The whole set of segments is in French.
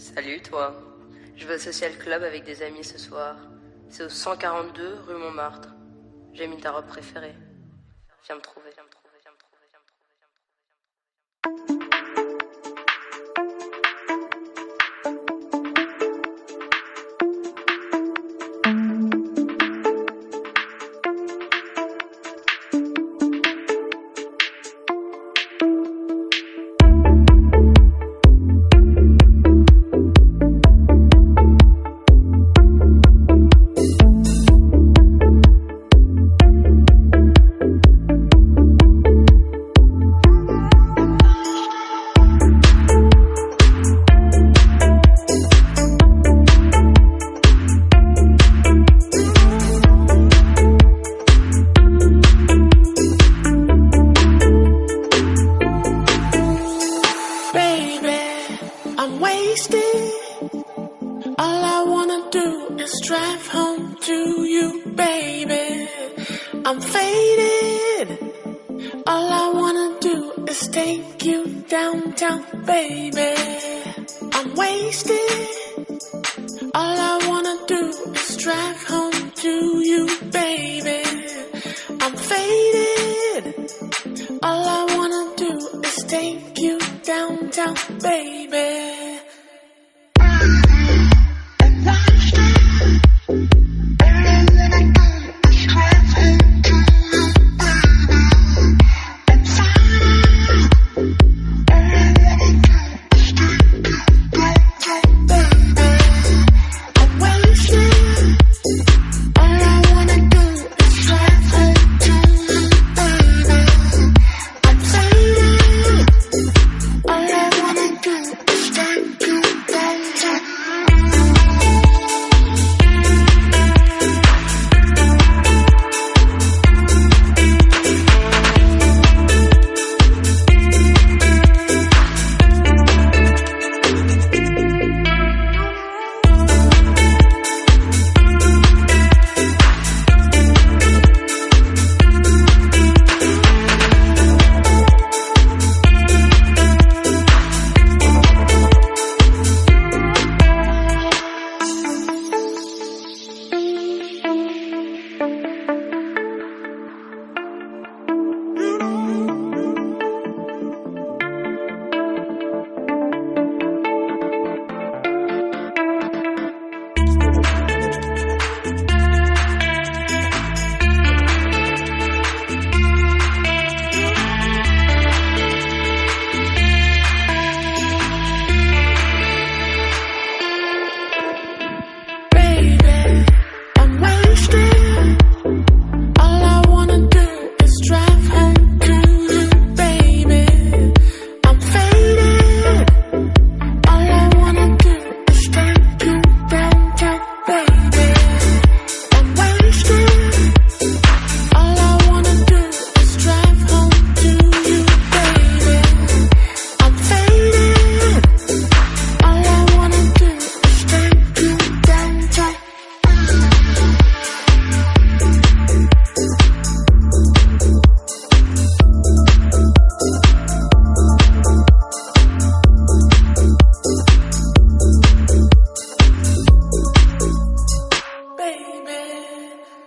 Salut toi, je vais au social club avec des amis ce soir. C'est au 142 rue Montmartre. J'ai mis ta robe préférée. Viens me trouver, viens me trouver, viens me trouver, viens me trouver, viens me trouver. I'm wasted. All I wanna do is drive home to you, baby. I'm faded. All I wanna do is take you downtown, baby. I'm wasted. All I wanna do is drive home to you, baby. I'm faded. All I wanna do is take you downtown, baby.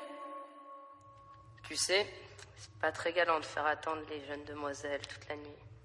Tu sais, c'est pas très galant de faire attendre les jeunes demoiselles toute la nuit.